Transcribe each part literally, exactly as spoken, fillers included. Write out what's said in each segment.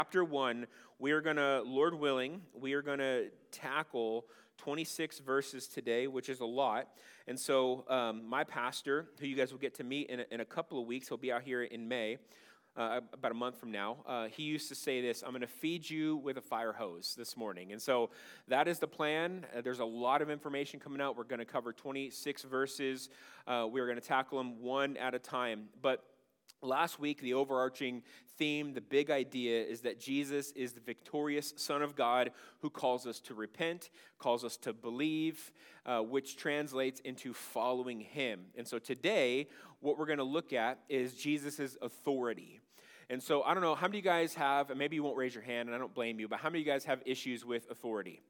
Chapter one, we are going to, Lord willing, we are going to tackle twenty-six verses today, which is a lot. And so um, my pastor, who you guys will get to meet in a, in a couple of weeks, he'll be out here in May, uh, about a month from now. Uh, he used to say this: I'm going to feed you with a fire hose this morning. And so that is the plan. Uh, there's a lot of information coming out. We're going to cover twenty-six verses. Uh, we're going to tackle them one at a time. But last week, the overarching theme, the big idea, is that Jesus is the victorious Son of God who calls us to repent, calls us to believe, uh, which translates into following him. And so today, what we're going to look at is Jesus' authority. And so I don't know, how many of you guys have, and maybe you won't raise your hand, and I don't blame you, but how many of you guys have issues with authority?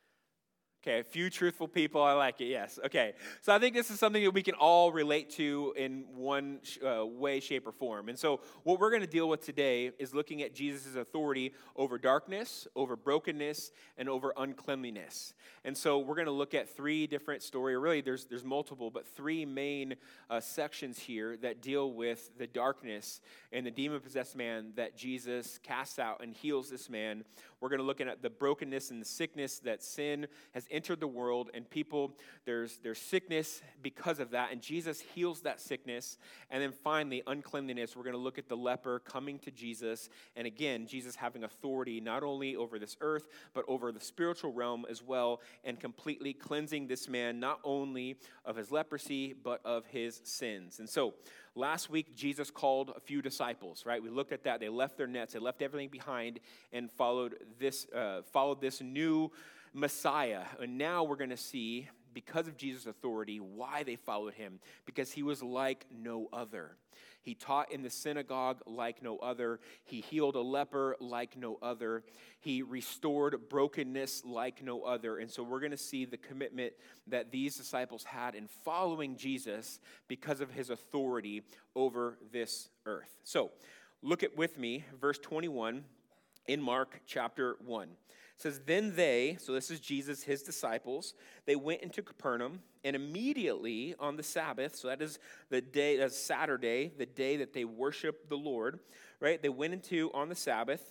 Okay, a few truthful people. I like it, yes. Okay, so I think this is something that we can all relate to in one uh, way, shape, or form. And so what we're going to deal with today is looking at Jesus' authority over darkness, over brokenness, and over uncleanliness. And so we're going to look at three different stories, or really there's, there's multiple, but three main uh, sections here that deal with the darkness and the demon-possessed man that Jesus casts out and heals this man. We're going to look at the brokenness and the sickness that sin has entered the world, and people, there's there's sickness because of that, and Jesus heals that sickness. And then finally, uncleanliness. We're going to look at the leper coming to Jesus, and again, Jesus having authority not only over this earth, but over the spiritual realm as well, and completely cleansing this man not only of his leprosy, but of his sins. And so, last week, Jesus called a few disciples, right? We looked at that. They left their nets. They left everything behind and followed this, uh, followed this new Messiah. And now we're going to see, because of Jesus' authority, why they followed him. Because he was like no other. He taught in the synagogue like no other. He healed a leper like no other. He restored brokenness like no other. And so we're going to see the commitment that these disciples had in following Jesus because of his authority over this earth. So look at with me, verse twenty-one in Mark chapter one. It says, then they, so this is Jesus, his disciples, they went into Capernaum, and immediately on the Sabbath, so that is the day, that's Saturday, the day that they worship the Lord, right? They went into on the Sabbath,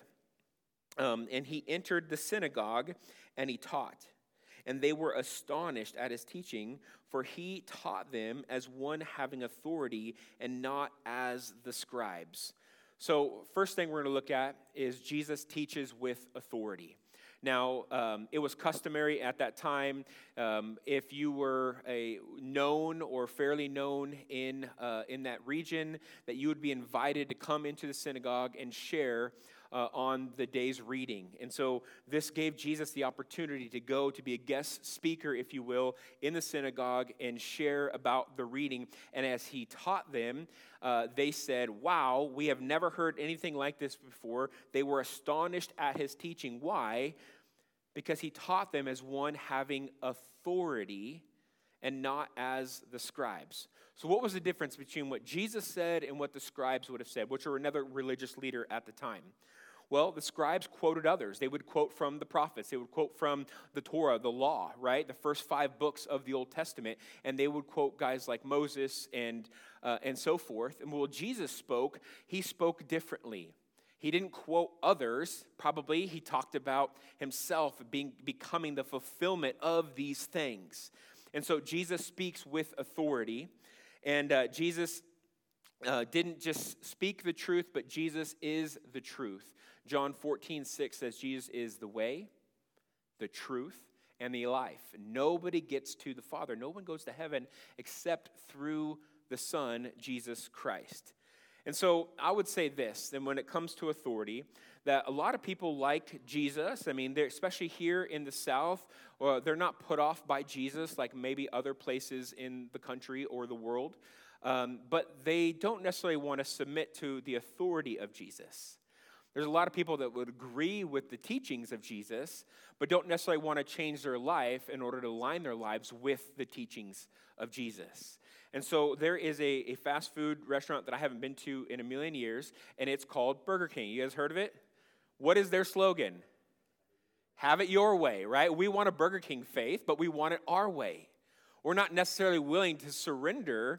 um, and he entered the synagogue, and he taught. And they were astonished at his teaching, for he taught them as one having authority and not as the scribes. So first thing we're going to look at is Jesus teaches with authority. Now, um, it was customary at that time, um, if you were a known or fairly known in uh, in that region, that you would be invited to come into the synagogue and share uh, on the day's reading. And so this gave Jesus the opportunity to go to be a guest speaker, if you will, in the synagogue and share about the reading. And as he taught them, uh, they said, wow, we have never heard anything like this before. They were astonished at his teaching. Why? Because he taught them as one having authority and not as the scribes. So what was the difference between what Jesus said and what the scribes would have said, which were another religious leader at the time? Well, the scribes quoted others. They would quote from the prophets. They would quote from the Torah, the law, right? The first five books of the Old Testament. And they would quote guys like Moses and uh, and so forth. And when Jesus spoke, he spoke differently. He didn't quote others. Probably he talked about himself being becoming the fulfillment of these things. And so Jesus speaks with authority. And uh, Jesus uh, didn't just speak the truth, but Jesus is the truth. John fourteen six says Jesus is the way, the truth, and the life. Nobody gets to the Father. No one goes to heaven except through the Son, Jesus Christ. And so I would say this, then when it comes to authority, that a lot of people like Jesus. I mean, they're, especially here in the South, or they're not put off by Jesus like maybe other places in the country or the world. Um, but they don't necessarily want to submit to the authority of Jesus. There's a lot of people that would agree with the teachings of Jesus, but don't necessarily want to change their life in order to align their lives with the teachings of Jesus. And so there is a, a fast food restaurant that I haven't been to in a million years, and it's called Burger King. You guys heard of it? What is their slogan? Have it your way, right? We want a Burger King faith, but we want it our way. We're not necessarily willing to surrender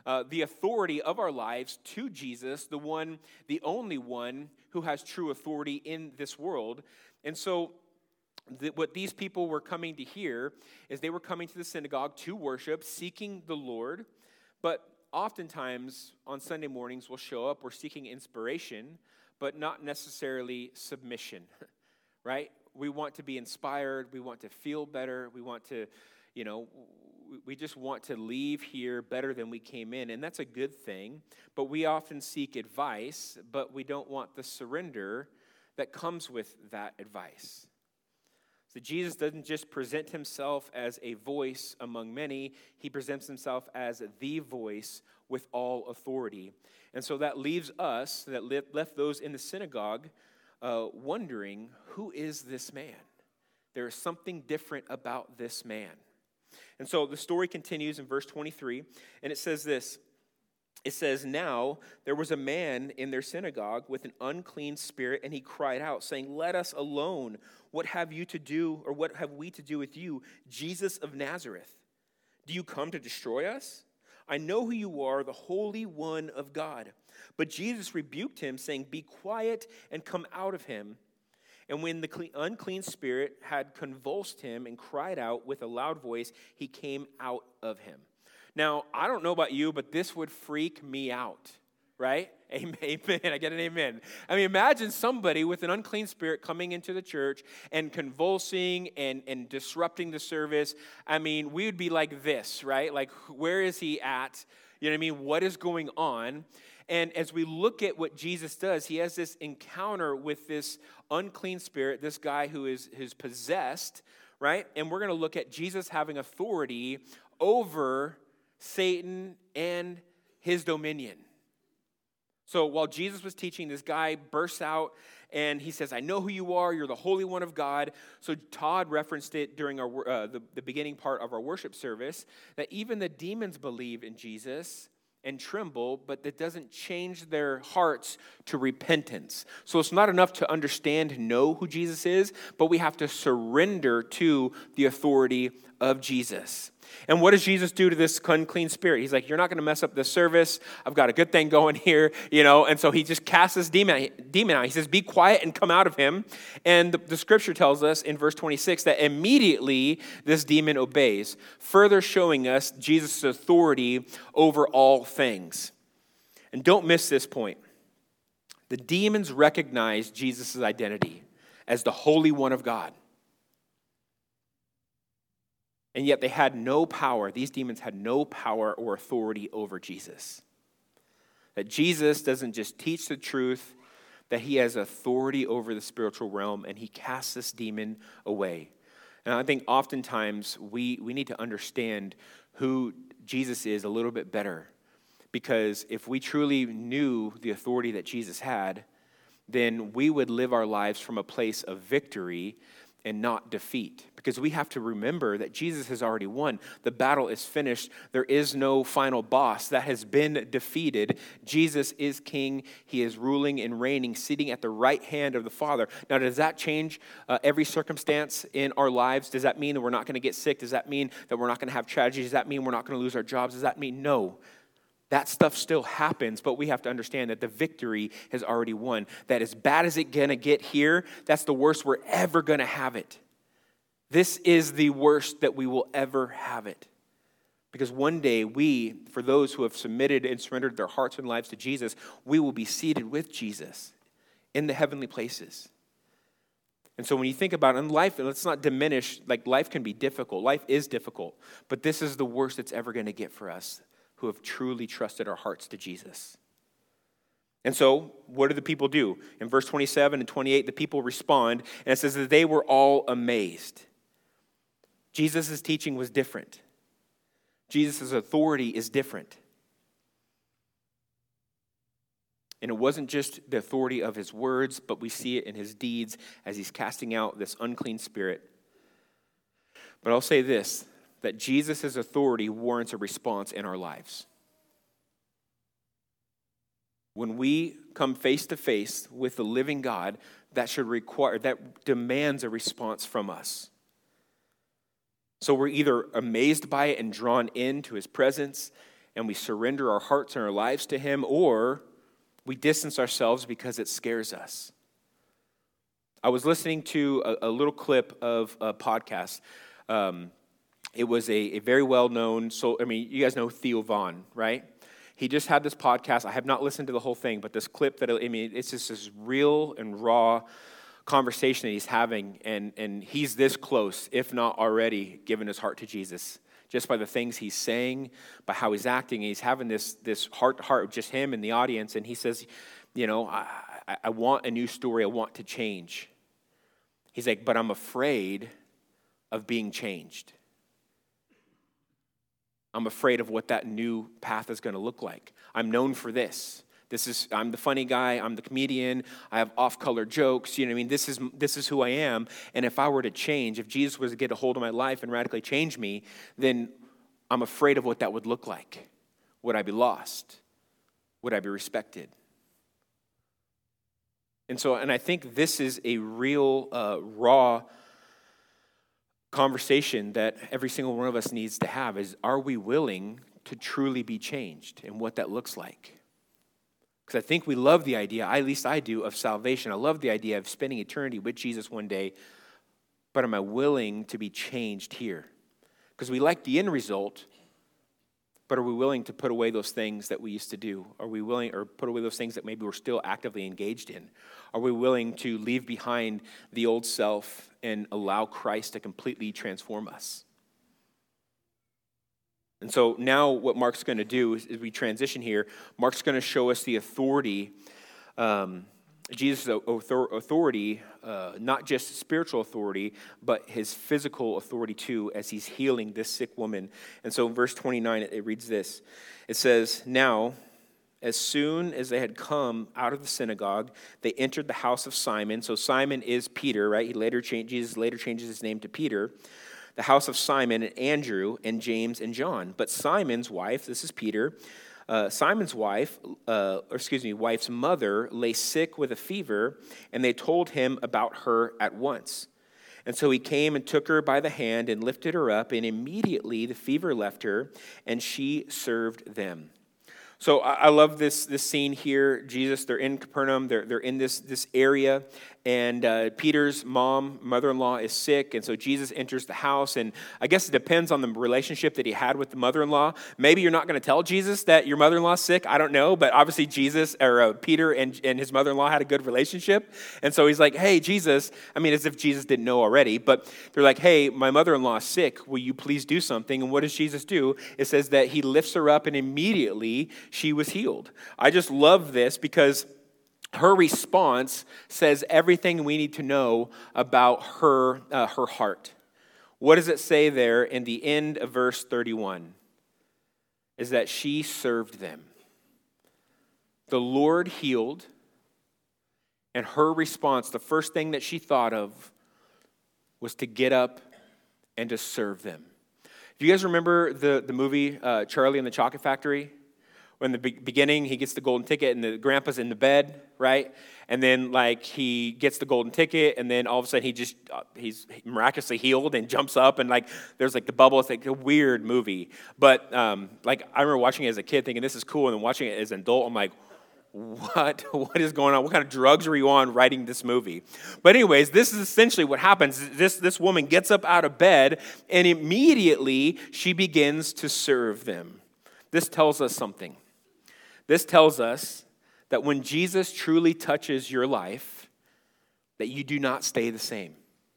uh, the authority of our lives to Jesus, the one, the only one who has true authority in this world. And so the, what these people were coming to hear is they were coming to the synagogue to worship, seeking the Lord. But oftentimes on Sunday mornings we'll show up, we're seeking inspiration, but not necessarily submission, right? We want to be inspired. We want to feel better. We want to, you know, we just want to leave here better than we came in. And that's a good thing. But we often seek advice, but we don't want the surrender that comes with that advice. So Jesus doesn't just present himself as a voice among many. He presents himself as the voice with all authority. And so that leaves us, that left those in the synagogue, uh, wondering, who is this man? There is something different about this man. And so the story continues in verse twenty-three, and it says this. It says, now there was a man in their synagogue with an unclean spirit, and he cried out, saying, let us alone. What have you to do, or what have we to do with you, Jesus of Nazareth? Do you come to destroy us? I know who you are, the Holy One of God. But Jesus rebuked him, saying, be quiet and come out of him. And when the unclean spirit had convulsed him and cried out with a loud voice, he came out of him. Now, I don't know about you, but this would freak me out, right? Amen. I get an amen. I mean, imagine somebody with an unclean spirit coming into the church and convulsing and, and disrupting the service. I mean, we would be like this, right? Like, where is he at? You know what I mean? What is going on? And as we look at what Jesus does, he has this encounter with this unclean spirit, this guy who is, is possessed, right? And we're going to look at Jesus having authority over Satan and his dominion. So while Jesus was teaching, this guy bursts out and he says, I know who you are. You're the Holy One of God. So Todd referenced it during our uh, the, the beginning part of our worship service, that even the demons believe in Jesus and tremble, but that doesn't change their hearts to repentance. So it's not enough to understand, know who Jesus is, but we have to surrender to the authority of Jesus. And what does Jesus do to this unclean spirit? He's like, you're not going to mess up this service. I've got a good thing going here, you know. And so he just casts this demon, demon out. He says, be quiet and come out of him. And the, the scripture tells us in verse twenty-six that immediately this demon obeys, further showing us Jesus' authority over all things. And don't miss this point. The demons recognize Jesus' identity as the Holy One of God. And yet they had no power. These demons had no power or authority over Jesus. That Jesus doesn't just teach the truth, that he has authority over the spiritual realm, and he casts this demon away. And I think oftentimes we, we need to understand who Jesus is a little bit better. Because if we truly knew the authority that Jesus had, then we would live our lives from a place of victory and not defeat. Because we have to remember that Jesus has already won. The battle is finished. There is no final boss that has been defeated. Jesus is king. He is ruling and reigning, sitting at the right hand of the Father. Now, does that change uh, every circumstance in our lives? Does that mean that we're not going to get sick? Does that mean that we're not going to have tragedy? Does that mean we're not going to lose our jobs? Does that mean no? That stuff still happens, but we have to understand that the victory has already won. That as bad as it's going to get here, that's the worst we're ever going to have it. This is the worst that we will ever have it. Because one day we, for those who have submitted and surrendered their hearts and lives to Jesus, we will be seated with Jesus in the heavenly places. And so when you think about it, in life, let's not diminish, like life can be difficult. Life is difficult, but this is the worst it's ever going to get for us, who have truly trusted our hearts to Jesus. And so, what do the people do? In verse twenty-seven and twenty-eight, the people respond, and it says that they were all amazed. Jesus' teaching was different. Jesus' authority is different. And it wasn't just the authority of his words, but we see it in his deeds as he's casting out this unclean spirit. But I'll say this, that Jesus' authority warrants a response in our lives. When we come face to face with the living God, that should require, that demands a response from us. So we're either amazed by it and drawn into his presence and we surrender our hearts and our lives to him, or we distance ourselves because it scares us. I was listening to a, a little clip of a podcast. Um, it was a, a very well-known, so I mean, you guys know Theo Vaughn, right? He just had this podcast. I have not listened to the whole thing, but this clip that, I mean, it's just this real and raw conversation that he's having, and, and he's this close, if not already, given his heart to Jesus, just by the things he's saying, by how he's acting. He's having this this heart-to-heart with just him and the audience, and he says, you know, I, I, I want a new story. I want to change. He's like, but I'm afraid of being changed. I'm afraid of what that new path is going to look like. I'm known for this. This is, I'm the funny guy, I'm the comedian, I have off-color jokes, you know what I mean? This is this is who I am, and if I were to change, if Jesus was to get a hold of my life and radically change me, then I'm afraid of what that would look like. Would I be lost? Would I be respected? And so, and I think this is a real, uh, raw conversation that every single one of us needs to have is, are we willing to truly be changed and what that looks like? Because I think we love the idea, at least I do, of salvation. I love the idea of spending eternity with Jesus one day, but am I willing to be changed here? Because we like the end result, but are we willing to put away those things that we used to do? Are we willing, or put away those things that maybe we're still actively engaged in? Are we willing to leave behind the old self and allow Christ to completely transform us? And so now what Mark's going to do is, as we transition here, Mark's going to show us the authority, um, Jesus' authority, uh, not just spiritual authority, but his physical authority too, as he's healing this sick woman. And so in verse twenty-nine, it, it reads this. It says, now, as soon as they had come out of the synagogue, they entered the house of Simon. So Simon is Peter, right? He later changed, Jesus later changes his name to Peter. The house of Simon and Andrew and James and John. But Simon's wife, this is Peter, uh, Simon's wife, uh, or excuse me, wife's mother lay sick with a fever, and they told him about her at once. And so he came and took her by the hand and lifted her up, and immediately the fever left her, and she served them. So I love this this scene here. Jesus, they're in Capernaum. They're they're in this this area, and uh, Peter's mom, mother-in-law, is sick, and so Jesus enters the house. And I guess it depends on the relationship that he had with the mother-in-law. Maybe you're not going to tell Jesus that your mother-in-law's sick. I don't know, but obviously Jesus or uh, Peter and and his mother-in-law had a good relationship, and so he's like, "Hey, Jesus." I mean, as if Jesus didn't know already, but they're like, "Hey, my mother-in-law is sick. Will you please do something?" And what does Jesus do? It says that he lifts her up, and immediately she was healed. I just love this because her response says everything we need to know about her, uh, her heart. What does it say there in the end of verse thirty-one? Is that she served them. The Lord healed, and her response, the first thing that she thought of, was to get up and to serve them. Do you guys remember the, the movie uh, Charlie and the Chocolate Factory? In the beginning, he gets the golden ticket, and the grandpa's in the bed, right? And then, like, he gets the golden ticket, and then all of a sudden, he just, uh, he's miraculously healed and jumps up, and, like, there's, like, the bubble. It's, like, a weird movie. But, um, like, I remember watching it as a kid thinking, this is cool, and then watching it as an adult, I'm like, what? What is going on? What kind of drugs were you on writing this movie? But anyways, this is essentially what happens. This, this woman gets up out of bed, and immediately, she begins to serve them. This tells us something. This tells us that when Jesus truly touches your life, that you do not stay the same.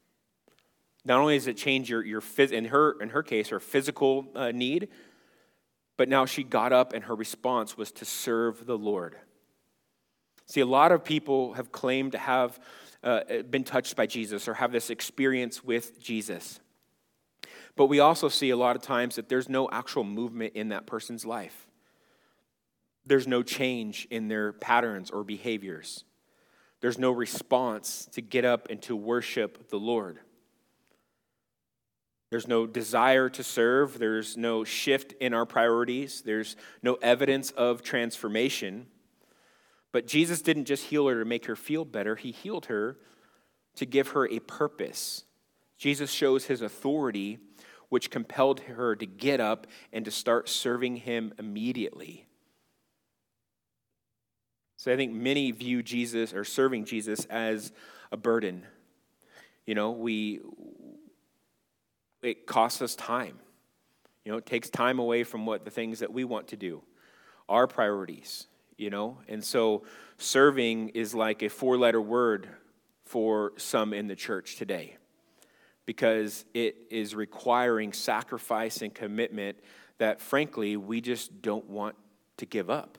Not only does it change your, your in her in her case, her physical uh, need, but now she got up and her response was to serve the Lord. See, a lot of people have claimed to have uh, been touched by Jesus or have this experience with Jesus. But we also see a lot of times that there's no actual movement in that person's life. There's no change in their patterns or behaviors. There's no response to get up and to worship the Lord. There's no desire to serve. There's no shift in our priorities. There's no evidence of transformation. But Jesus didn't just heal her to make her feel better. He healed her to give her a purpose. Jesus shows his authority which compelled her to get up and to start serving him immediately. So I think many view Jesus or serving Jesus as a burden. You know, we it costs us time. You know, it takes time away from what the things that we want to do, our priorities, you know. And so serving is like a four-letter word for some in the church today because it is requiring sacrifice and commitment that, frankly, we just don't want to give up.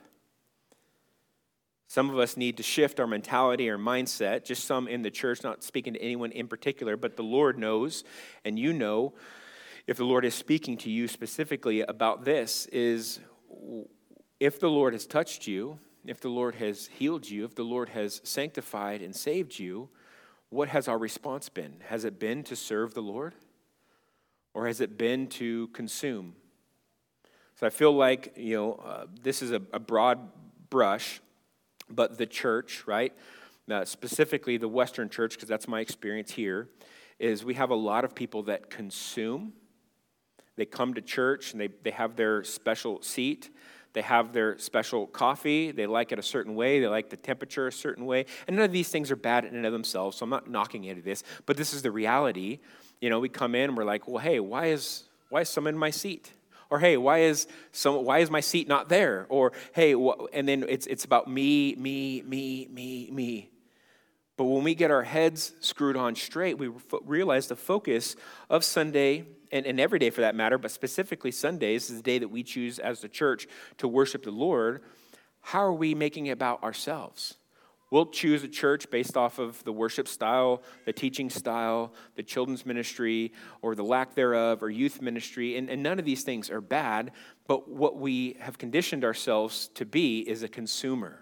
Some of us need to shift our mentality, our mindset, just some in the church, not speaking to anyone in particular, but the Lord knows, and you know, if the Lord is speaking to you specifically about this, is if the Lord has touched you, if the Lord has healed you, if the Lord has sanctified and saved you, what has our response been? Has it been to serve the Lord? Or has it been to consume? So I feel like, you know, uh, this is a, a broad brush, but the church, right, uh, specifically the Western church, because that's my experience here, is we have a lot of people that consume. They come to church and they, they have their special seat. They have their special coffee. They like it a certain way. They like the temperature a certain way. And none of these things are bad in and of themselves, so I'm not knocking any of this. But this is the reality. You know, we come in and we're like, well, hey, why is why is someone in my seat? Or hey, why is some why is my seat not there? Or hey, wh-? and then it's it's about me, me, me, me, me. But when we get our heads screwed on straight, we realize the focus of Sunday, and, and every day for that matter, but specifically Sundays is the day that we choose as the church to worship the Lord. How are we making it about ourselves? We'll choose a church based off of the worship style, the teaching style, the children's ministry, or the lack thereof, or youth ministry, and, and none of these things are bad, but what we have conditioned ourselves to be is a consumer.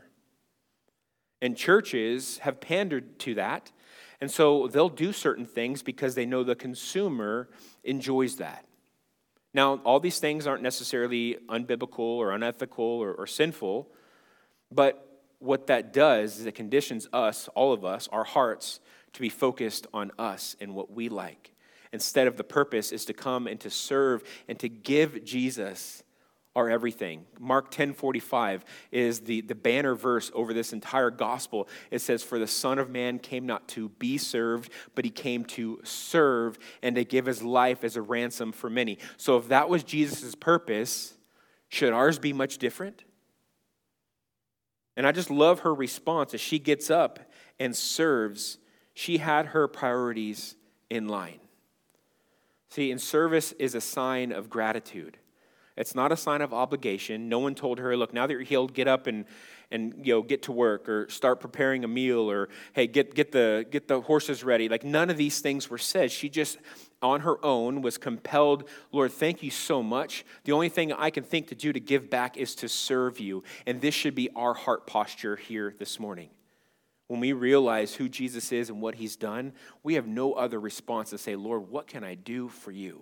And churches have pandered to that, and so they'll do certain things because they know the consumer enjoys that. Now, all these things aren't necessarily unbiblical or unethical or, or sinful, but what that does is it conditions us, all of us, our hearts, to be focused on us and what we like. Instead of the purpose is to come and to serve and to give Jesus our everything. Mark ten forty-five is the, the banner verse over this entire gospel. It says, "For the Son of Man came not to be served, but he came to serve and to give his life as a ransom for many." So if that was Jesus' purpose, should ours be much different? And I just love her response as she gets up and serves. She had her priorities in line. See, and service is a sign of gratitude. It's not a sign of obligation. No one told her, look, now that you're healed, get up and, and you know, get to work or start preparing a meal or, hey, get, get, the, get the horses ready. Like none of these things were said. She just, on her own, was compelled, Lord, thank you so much. The only thing I can think to do to give back is to serve you. And this should be our heart posture here this morning. When we realize who Jesus is and what he's done, we have no other response to say, Lord, what can I do for you?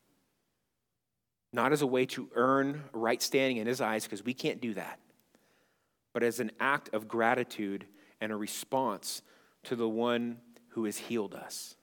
Not as a way to earn right standing in his eyes, because we can't do that, but as an act of gratitude and a response to the one who has healed us.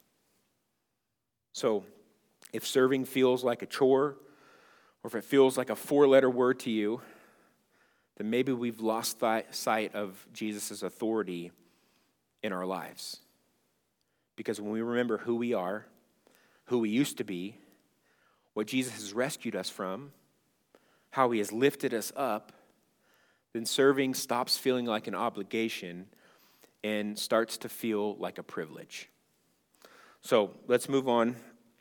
So if serving feels like a chore, or if it feels like a four-letter word to you, then maybe we've lost sight of Jesus' authority in our lives. Because when we remember who we are, who we used to be, what Jesus has rescued us from, how he has lifted us up, then serving stops feeling like an obligation and starts to feel like a privilege. So let's move on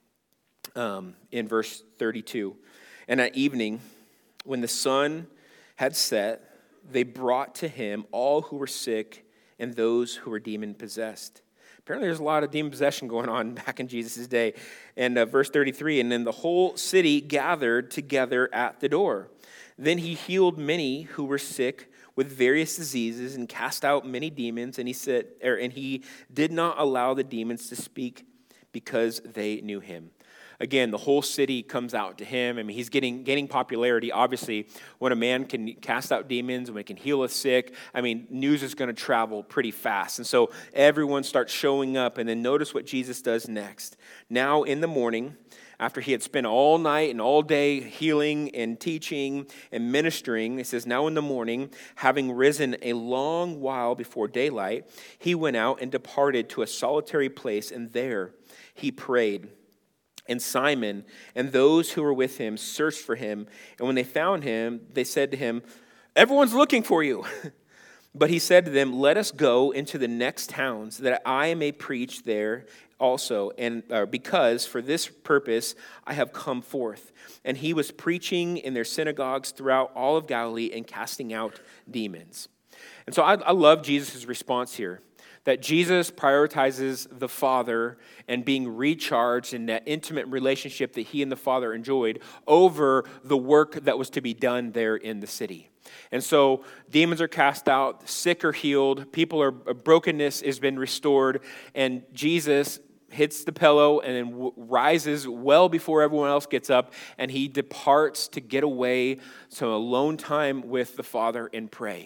um, in verse thirty-two. And at evening, when the sun had set, they brought to him all who were sick and those who were demon-possessed. Apparently there's a lot of demon possession going on back in Jesus' day. And uh, verse thirty-three, and then the whole city gathered together at the door. Then he healed many who were sick with various diseases and cast out many demons. And he said, er, and he did not allow the demons to speak because they knew him. again, the whole city comes out to him. I mean, he's getting gaining popularity. Obviously, when a man can cast out demons, when he can heal a sick, I mean, news is going to travel pretty fast. And so everyone starts showing up. And then notice what Jesus does next. Now in the morning, after he had spent all night and all day healing and teaching and ministering, it says, now in the morning, having risen a long while before daylight, he went out and departed to a solitary place, and there he prayed. And Simon and those who were with him searched for him, and when they found him, they said to him, everyone's looking for you. But he said to them, let us go into the next towns, that I may preach there also, and uh, because for this purpose I have come forth. And he was preaching in their synagogues throughout all of Galilee and casting out demons. And so I, I love Jesus' response here, that Jesus prioritizes the Father and being recharged in that intimate relationship that he and the Father enjoyed over the work that was to be done there in the city. And so demons are cast out, sick are healed, people are, brokenness has been restored, and Jesus hits the pillow and then w- rises well before everyone else gets up, and he departs to get away to alone time with the Father and pray.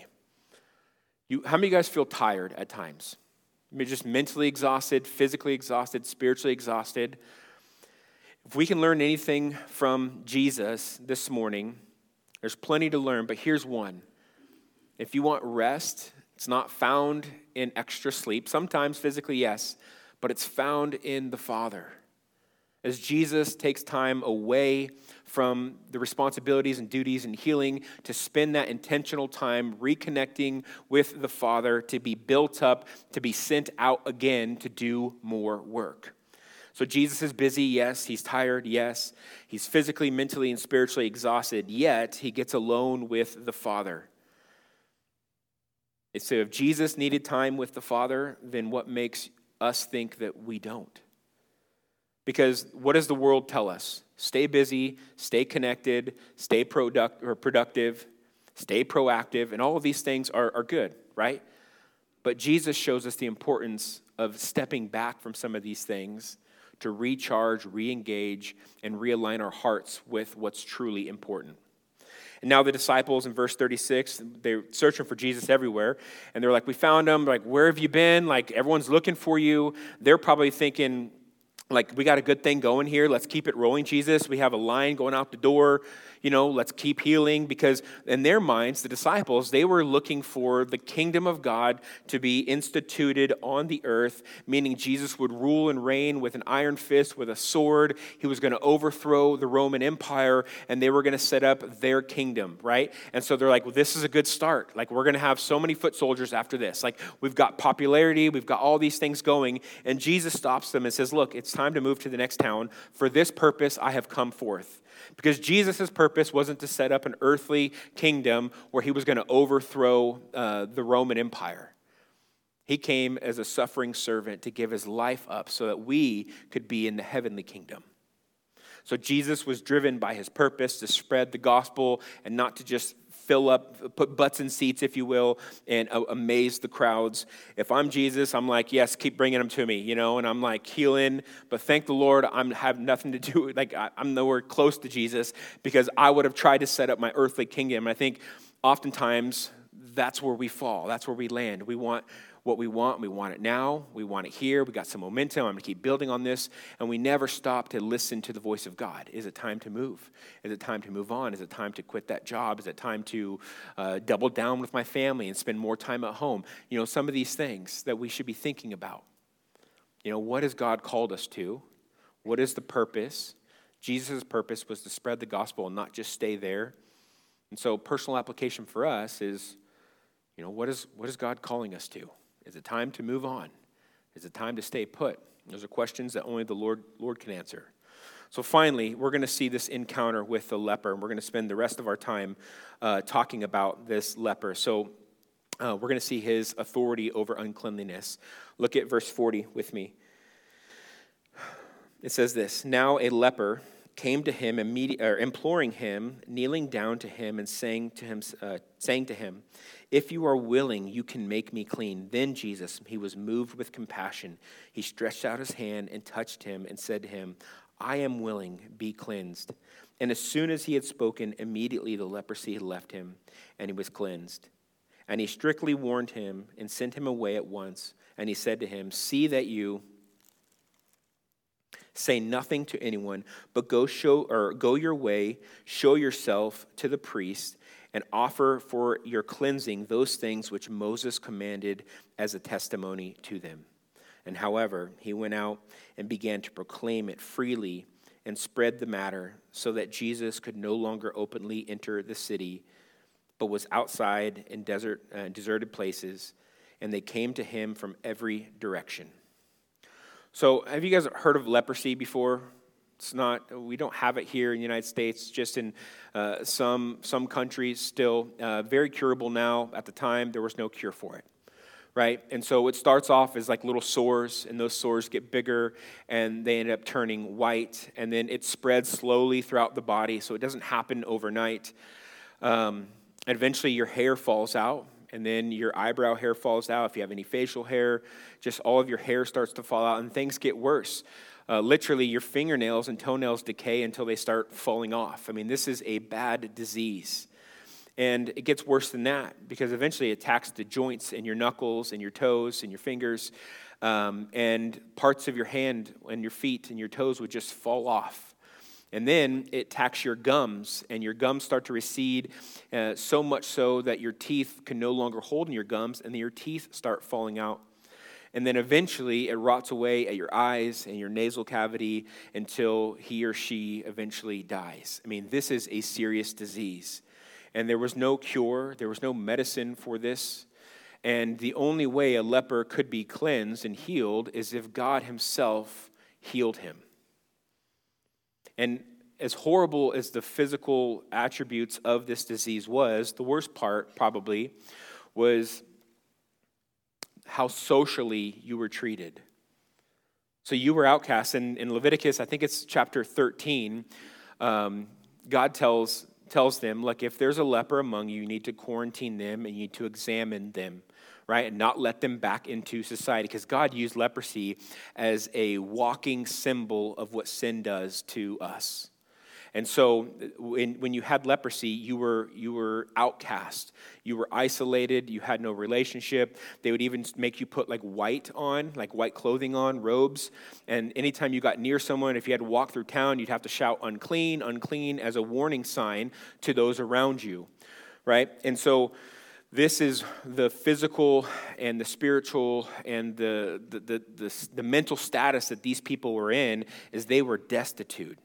You, how many of you guys feel tired at times? You're just mentally exhausted, physically exhausted, spiritually exhausted. If we can learn anything from Jesus this morning, there's plenty to learn, but here's one. If you want rest, it's not found in extra sleep. Sometimes physically, yes, but it's found in the Father. As Jesus takes time away from the responsibilities and duties and healing to spend that intentional time reconnecting with the Father, to be built up, to be sent out again to do more work. So Jesus is busy, yes. He's tired, yes. He's physically, mentally, and spiritually exhausted, yet he gets alone with the Father. So if Jesus needed time with the Father, then what makes us think that we don't? Because what does the world tell us? Stay busy, stay connected, stay product or productive, stay proactive, and all of these things are, are good, right? But Jesus shows us the importance of stepping back from some of these things to recharge, re-engage, and realign our hearts with what's truly important. And now the disciples in verse thirty-six, they're searching for Jesus everywhere. And they're like, we found him. Like, where have you been? Like, everyone's looking for you. They're probably thinking, like, we got a good thing going here. Let's keep it rolling, Jesus. We have a line going out the door. You know, let's keep healing. Because in their minds, the disciples, they were looking for the kingdom of God to be instituted on the earth, meaning Jesus would rule and reign with an iron fist, with a sword. He was going to overthrow the Roman Empire, and they were going to set up their kingdom, right? And so they're like, well, this is a good start. Like, we're going to have so many foot soldiers after this. Like, we've got popularity. We've got all these things going. And Jesus stops them and says, look, it's time to move to the next town. For this purpose, I have come forth. Because Jesus' purpose wasn't to set up an earthly kingdom where he was going to overthrow uh, the Roman Empire. He came as a suffering servant to give his life up so that we could be in the heavenly kingdom. So Jesus was driven by his purpose to spread the gospel and not to just fill up, put butts in seats, if you will, and uh, amaze the crowds. If I'm Jesus, I'm like, yes, keep bringing them to me, you know, and I'm like healing, but thank the Lord, I have nothing to do, like I, I'm nowhere close to Jesus, because I would have tried to set up my earthly kingdom. And I think oftentimes that's where we fall. That's where we land. We want what we want. We want it now. We want it here. We got some momentum. I'm going to keep building on this. And we never stop to listen to the voice of God. Is it time to move? Is it time to move on? Is it time to quit that job? Is it time to uh, double down with my family and spend more time at home? You know, some of these things that we should be thinking about. You know, what has God called us to? What is the purpose? Jesus' purpose was to spread the gospel and not just stay there. And so personal application for us is, you know, what is what is God calling us to? Is it time to move on? Is it time to stay put? Those are questions that only the Lord, Lord can answer. So finally, we're going to see this encounter with the leper, and we're going to spend the rest of our time uh, talking about this leper. So uh, we're going to see his authority over uncleanliness. Look at verse forty with me. It says this, now a leper came to him, immedi- or imploring him, kneeling down to him and saying to him, uh, saying to him, if you are willing, you can make me clean. Then Jesus, he was moved with compassion. He stretched out his hand and touched him and said to him, I am willing, be cleansed. And as soon as he had spoken, immediately the leprosy had left him, and he was cleansed. And he strictly warned him and sent him away at once. And he said to him, see that you say nothing to anyone, but go show or go your way, show yourself to the priest, and offer for your cleansing those things which Moses commanded as a testimony to them. And however, he went out and began to proclaim it freely and spread the matter, so that Jesus could no longer openly enter the city, but was outside in desert, uh, deserted places, and they came to him from every direction. So have you guys heard of leprosy before? It's not, we don't have it here in the United States, just in uh, some, some countries still. Uh, very curable now. At the time, there was no cure for it. Right? And so it starts off as like little sores, and those sores get bigger, and they end up turning white, and then it spreads slowly throughout the body, so it doesn't happen overnight. Um, eventually, your hair falls out, and then your eyebrow hair falls out. If you have any facial hair, just all of your hair starts to fall out, and things get worse. Uh, literally, your fingernails and toenails decay until they start falling off. I mean, this is a bad disease. And it gets worse than that, because eventually it attacks the joints in your knuckles and your toes and your fingers, um, and parts of your hand and your feet and your toes would just fall off. And then it attacks your gums, and your gums start to recede, uh, so much so that your teeth can no longer hold in your gums, and then your teeth start falling out. And then eventually it rots away at your eyes and your nasal cavity until he or she eventually dies. I mean, this is a serious disease. And there was no cure, there was no medicine for this. And the only way a leper could be cleansed and healed is if God himself healed him. And as horrible as the physical attributes of this disease was, the worst part probably was how socially you were treated. So you were outcast. And in Leviticus, I think it's chapter thirteen, um, God tells tells them, like, if there's a leper among you, you need to quarantine them and you need to examine them, right? And not let them back into society, because God used leprosy as a walking symbol of what sin does to us. And so when, when you had leprosy, you were you were outcast. You were isolated. You had no relationship. They would even make you put like white on, like white clothing on, robes. And anytime you got near someone, if you had to walk through town, you'd have to shout unclean, unclean as a warning sign to those around you, right? And so this is the physical and the spiritual and the the the, the, the mental status that these people were in, is they were destitute.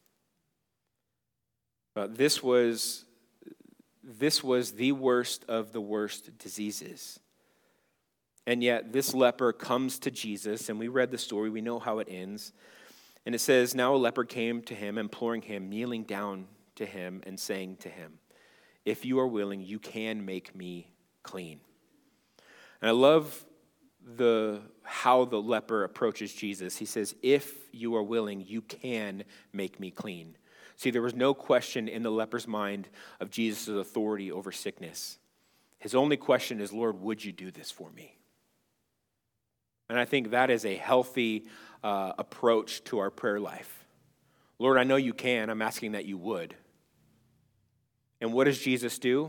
Uh, this was this was the worst of the worst diseases. And yet this leper comes to Jesus, and we read the story, we know how it ends. And it says, now a leper came to him, imploring him, kneeling down to him and saying to him, if you are willing, you can make me clean. And I love the how the leper approaches Jesus. He says, if you are willing, you can make me clean. See, there was no question in the leper's mind of Jesus' authority over sickness. His only question is, Lord, would you do this for me? And I think that is a healthy uh, approach to our prayer life. Lord, I know you can. I'm asking that you would. And what does Jesus do?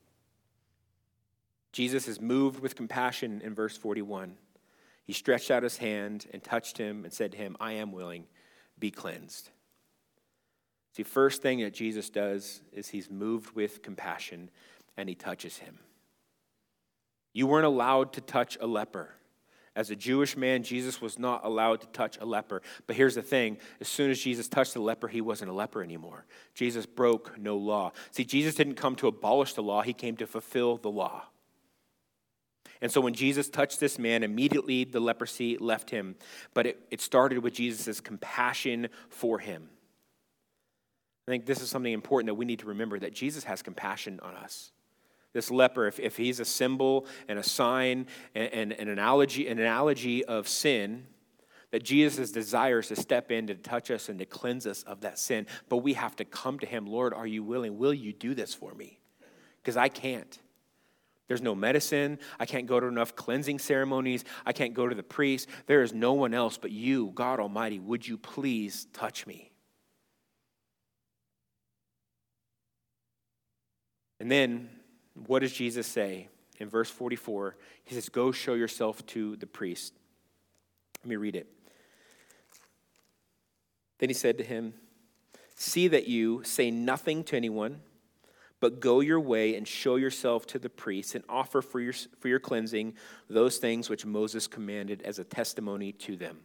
Jesus is moved with compassion in verse forty-one. He stretched out his hand and touched him and said to him, I am willing, be cleansed. See, first thing that Jesus does is he's moved with compassion and he touches him. You weren't allowed to touch a leper. As a Jewish man, Jesus was not allowed to touch a leper. But here's the thing. As soon as Jesus touched the leper, he wasn't a leper anymore. Jesus broke no law. See, Jesus didn't come to abolish the law. He came to fulfill the law. And so when Jesus touched this man, immediately the leprosy left him. But it, it started with Jesus' compassion for him. I think this is something important that we need to remember, that Jesus has compassion on us. This leper, if, if he's a symbol and a sign and, and an analogy, an analogy of sin, that Jesus desires to step in to touch us and to cleanse us of that sin. But we have to come to him. Lord, are you willing? Will you do this for me? Because I can't. There's no medicine. I can't go to enough cleansing ceremonies. I can't go to the priest. There is no one else but you, God Almighty. Would you please touch me? And then, what does Jesus say? In verse forty-four, he says, go show yourself to the priest. Let me read it. Then he said to him, see that you say nothing to anyone, but go your way and show yourself to the priest and offer for your, for your cleansing those things which Moses commanded as a testimony to them.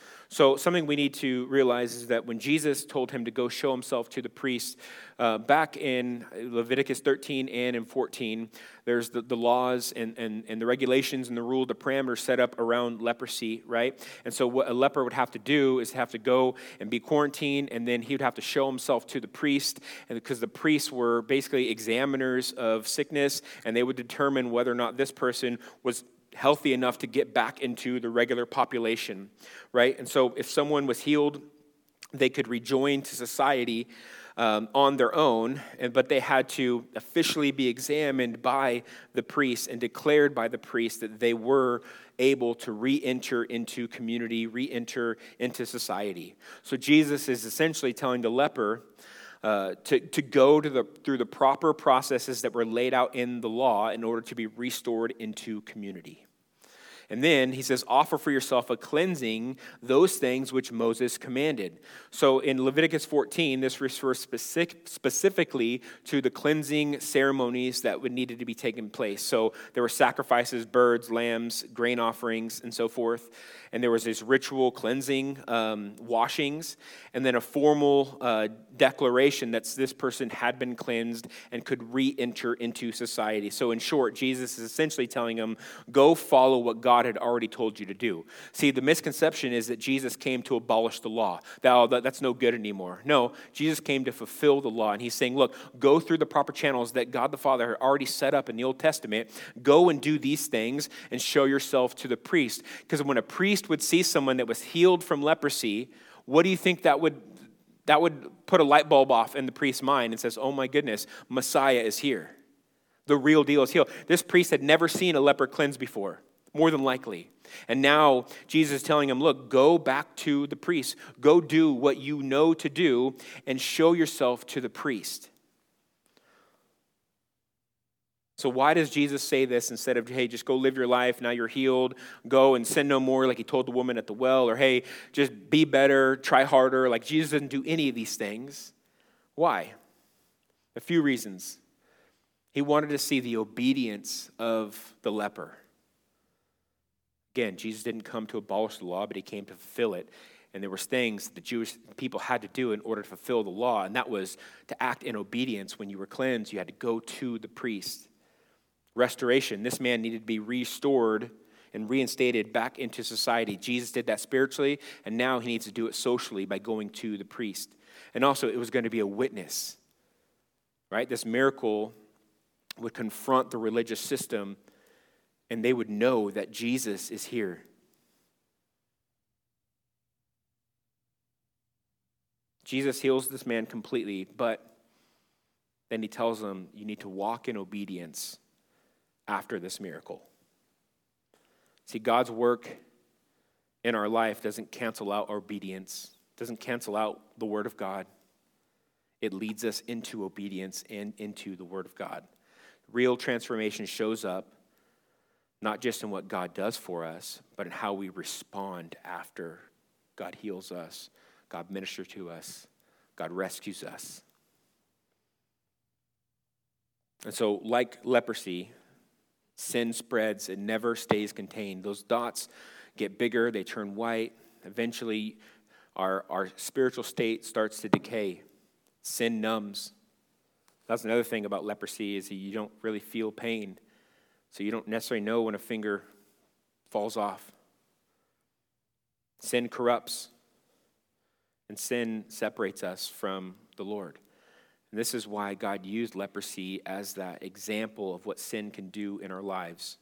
So something we need to realize is that when Jesus told him to go show himself to the priest, uh, back in Leviticus thirteen and in fourteen, there's the, the laws and, and, and the regulations and the rule, the parameters set up around leprosy, right? And so what a leper would have to do is have to go and be quarantined, and then he would have to show himself to the priest, and because the priests were basically examiners of sickness, and they would determine whether or not this person was healthy enough to get back into the regular population, right? And so if someone was healed, they could rejoin to society um, on their own, and, but they had to officially be examined by the priest and declared by the priest that they were able to re-enter into community, re-enter into society. So Jesus is essentially telling the leper Uh, to, to go to the, through the proper processes that were laid out in the law in order to be restored into community. And then he says, offer for yourself a cleansing, those things which Moses commanded. So in Leviticus fourteen, this refers specific, specifically to the cleansing ceremonies that would needed to be taken place. So there were sacrifices, birds, lambs, grain offerings, and so forth. And there was this ritual cleansing, um, washings, and then a formal uh, declaration that this person had been cleansed and could re-enter into society. So in short, Jesus is essentially telling them, go follow what God had already told you to do. See, the misconception is that Jesus came to abolish the law. That, oh, that, that's no good anymore. No, Jesus came to fulfill the law. And he's saying, look, go through the proper channels that God the Father had already set up in the Old Testament. Go and do these things and show yourself to the priest. Because when a priest would see someone that was healed from leprosy, what do you think that would that would put a light bulb off in the priest's mind and says, oh my goodness, Messiah is here. The real deal is healed. This priest had never seen a leper cleansed before, more than likely. And now Jesus is telling him, look, go back to the priest. Go do what you know to do and show yourself to the priest. So why does Jesus say this instead of, hey, just go live your life, now you're healed, go and sin no more like he told the woman at the well, or hey, just be better, try harder. Like Jesus doesn't do any of these things. Why? A few reasons. He wanted to see the obedience of the leper. Again, Jesus didn't come to abolish the law, but he came to fulfill it. And there were things the Jewish people had to do in order to fulfill the law, and that was to act in obedience. When you were cleansed, you had to go to the priest. Restoration. This man needed to be restored and reinstated back into society. Jesus did that spiritually, and now he needs to do it socially by going to the priest. And also, it was going to be a witness, right? This miracle would confront the religious system, and they would know that Jesus is here. Jesus heals this man completely, but then he tells them, you need to walk in obedience after this miracle. See, God's work in our life doesn't cancel out our obedience, doesn't cancel out the Word of God. It leads us into obedience and into the Word of God. Real transformation shows up not just in what God does for us, but in how we respond after God heals us, God ministers to us, God rescues us. And so, like leprosy, sin spreads, it never stays contained. Those dots get bigger, they turn white. Eventually, our, our spiritual state starts to decay. Sin numbs. That's another thing about leprosy is that you don't really feel pain. So you don't necessarily know when a finger falls off. Sin corrupts. And sin separates us from the Lord. And this is why God used leprosy as that example of what sin can do in our lives.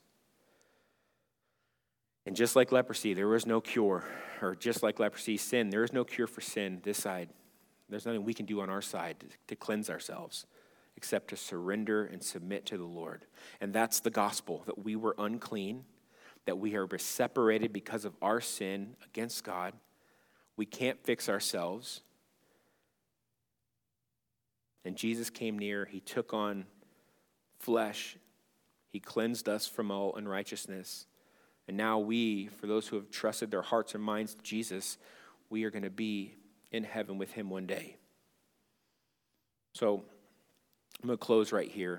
And just like leprosy, there was no cure. Or just like leprosy, sin, there is no cure for sin this side. There's nothing we can do on our side to, to cleanse ourselves. except to surrender and submit to the Lord. And that's the gospel, that we were unclean, that we are separated because of our sin against God. We can't fix ourselves. And Jesus came near. He took on flesh. He cleansed us from all unrighteousness. And now we, for those who have trusted their hearts and minds to Jesus, we are going to be in heaven with him one day. So I'm going to close right here.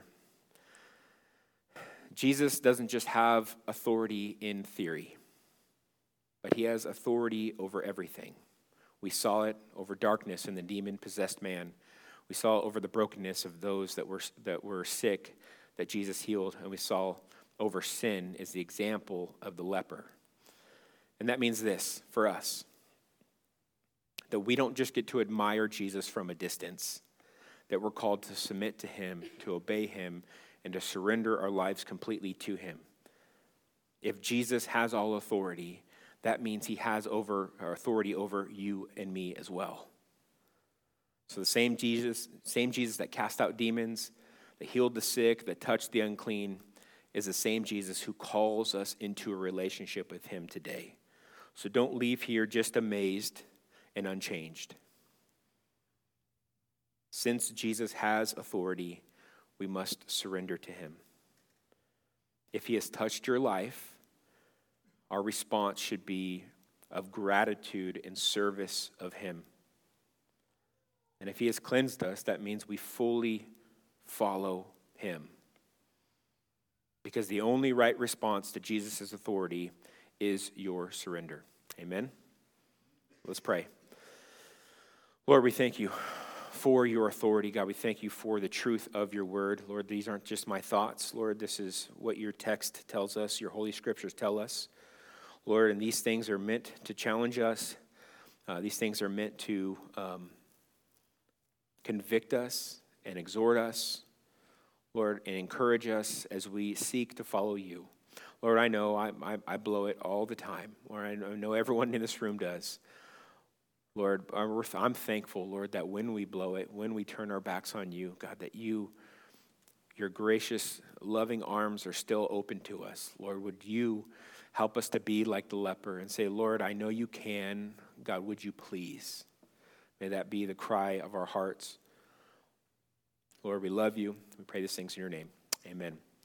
Jesus doesn't just have authority in theory, but he has authority over everything. We saw it over darkness and the demon-possessed man. We saw it over the brokenness of those that were that were sick that Jesus healed, and we saw over sin is the example of the leper. And that means this for us, that we don't just get to admire Jesus from a distance, that we're called to submit to him, to obey him, and to surrender our lives completely to him. If Jesus has all authority, that means he has over or authority over you and me as well. So the same Jesus, same Jesus that cast out demons, that healed the sick, that touched the unclean, is the same Jesus who calls us into a relationship with him today. So don't leave here just amazed and unchanged. Since Jesus has authority, we must surrender to him. If he has touched your life, our response should be of gratitude and service of him. And if he has cleansed us, that means we fully follow him. Because the only right response to Jesus' authority is your surrender. Amen? Let's pray. Lord, we thank you for your authority. God, we thank you for the truth of your word. Lord, these aren't just my thoughts. Lord, this is what your text tells us, your holy scriptures tell us. Lord, and these things are meant to challenge us. Uh, these things are meant to um, convict us and exhort us, Lord, and encourage us as we seek to follow you. Lord, I know I, I, I blow it all the time. Lord, I know everyone in this room does. Lord, I'm thankful, Lord, that when we blow it, when we turn our backs on you, God, that you, your gracious, loving arms are still open to us. Lord, would you help us to be like the leper and say, Lord, I know you can. God, would you please? May that be the cry of our hearts. Lord, we love you. We pray these things in your name. Amen.